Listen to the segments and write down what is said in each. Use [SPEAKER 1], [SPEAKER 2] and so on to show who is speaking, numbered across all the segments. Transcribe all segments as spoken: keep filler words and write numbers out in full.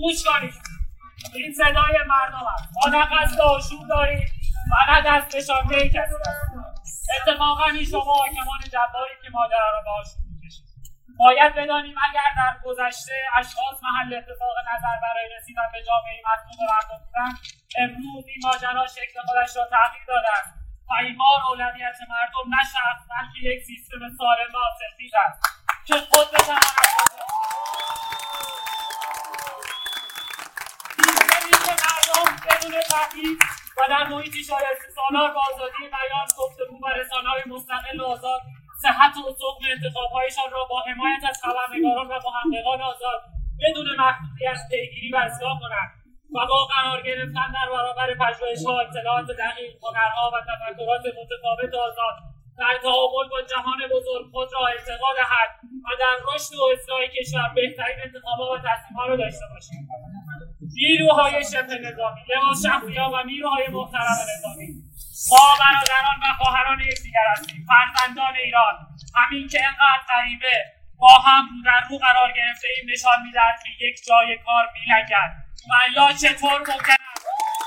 [SPEAKER 1] گوش کنید. این صدای مردم است. ما نه قصد آشوب داریم و نه دست نشانده کسی هستیم. اتفاقا این شما حاکمان جباری که ماجرا را به آشوب می‌کشید. باید بدانیم اگر در گذشته اشخاص محل اتفاق نظر برای رسیدن به جامعه مطلوب مردم بودند، امروز این ماجرا شکل خودش را تغییر داده است و ایمار اولویت مردم نه شخص بلکه یک سیستم سالم و حاصلخیز است که خود بتواند سیستمی که مردم بدون تبعیض و در محیطی شایسته سالار با آزادی بیان، گفتگو و رسانه‌های مستقل و آزاد صحت و سقم انتخاب‌هایشان را با حمایت از خبرنگاران و محققان آزاد بدون محدودیت پیگیری و اصلاح کنند و با قرار گرفتن در برابر پژوهش‌ها، اطلاعات دقیق، هنرها و تفکرات متفاوت آزاد در تعامل با جهان بزرگ خود را ارتقا دهد و در رشد و اصلاح کشور بهترین انتخابات و تصمیم‌ها را داشته باشیم. نیروهای شبه نظامی، لباس شخصی‌ها و نیروهای محترم نظامی، ما برادران و خواهران یکدیگر هستیم، فرزندان ایران. همین که انقدر غریبه با هم رو در رو قرار گرفته ایم نشان می‌دهد که یک جای کار می‌لنگد و الا چطور ممکن است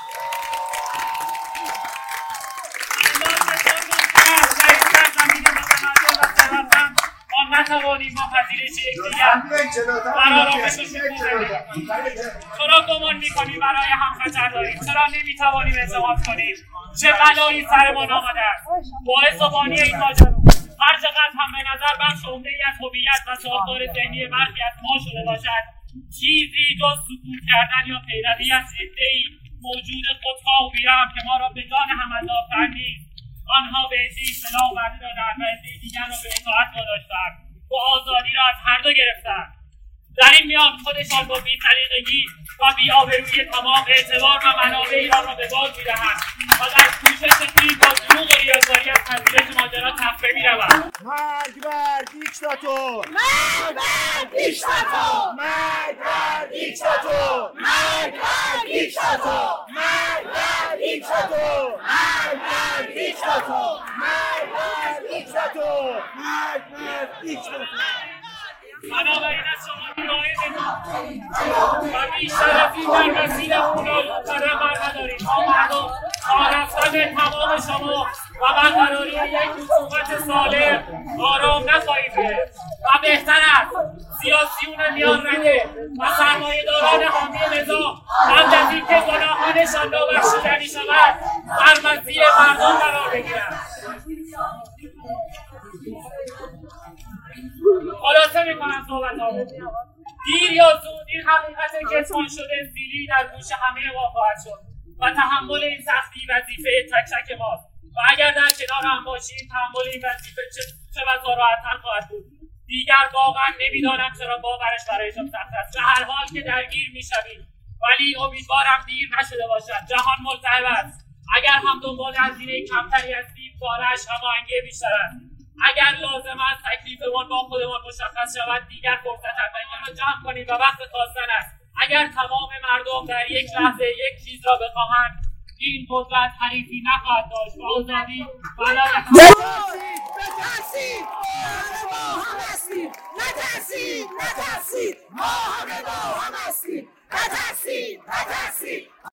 [SPEAKER 1] الا چطور ممکن است در این سرزمین متمدن و ثروتمند ما نتوانیم با پذیرش یکدیگر در آرامش و شکوه زندگی کنیم. چرا گمان می‌کنیم برای هم خطر داریم؟ چرا نمی‌توانیم اعتماد کنیم؟ چه بلایی سرمان آمده است؟ باعث و بانی این ماجرا هر چقدر هم به نظر بخش عمده‌ای از هویت و ساختار ذهنی برخی از ما شده باشد، چیزی جز سکوت کردن یا پیروی از عده‌ای موجود خودخواه و بی‌رحم که ما را به جان هم انداخته‌اند نیست. آنها به عده‌ای سلاح وعده داده‌اند و عده‌ای دیگر را به اطاعت واداشته‌اند و آزادی را از هر دو گرفته‌اند. در این میان خودشان با بی‌سلیقگی و بی‌آبرویی تمام اعتبار و منابع ایران را به باد می‌دهند و در کوشش خیش با دروغ و ریاکاری از پذیرش ماجرا تفره می‌روند.
[SPEAKER 2] مرگ بر دیکتاتور!
[SPEAKER 3] مرگ بر دیکتاتور!
[SPEAKER 2] مرگ بر دیکتاتور!
[SPEAKER 3] مرگ بر دیکتاتور!
[SPEAKER 2] مرگ بر دیکتاتور!
[SPEAKER 3] مرگ بر دیکتاتور!
[SPEAKER 2] مرگ بر دیکتاتور! مرگ بر دیکتاتور!
[SPEAKER 1] بنابراین از شما می‌خواهیم و بیشتر از این در مسیر خونالود قدم برندارید. ما مردم تا رفتن تمام شما و برقراری یک حکومت سالم آرام نخواهیم گرفت و بهتر است سیاسیون میان رده و سرمایه‌داران حامی نظام قبل از اینکه گناهانشان نابخشودنی شود در مسیر مردم قرار بگیرند. خلاصه میکنم صحبت‌هامو. دیر یا زود این حقیقت کتمان شده زیلی در گوش همه ما خواهد شد و تحمل این سختی وظیفه تک تک ماست و اگر در کنار هم باشیم تحمل این وظیفه چه, چه بسا راحت‌تر خواهد بود. دیگر واقعا نمیدانم چرا باورش برایشان سخت است. به هر حال که درگیر میشویم ولی امیدوارم دیر نشده باشد. جهان ملتهب است. اگر هم دنبال هزینه کمتری هستیم کارش هماهنگی بیشتر است. اگر لازم است تکلیفمان با خودمان مشخص شود دیگر فرصت اولیه را جمع کنیم و وقت خواستن است. اگر تمام مردم در یک لحظه یک چیز را بخواهند این قدرت حریفی نخواهد داشت و آزادی برای
[SPEAKER 3] نترسید نترسید ما هم هستیم نترسید نترسید ما همه با هم هستیم نترسید نترسید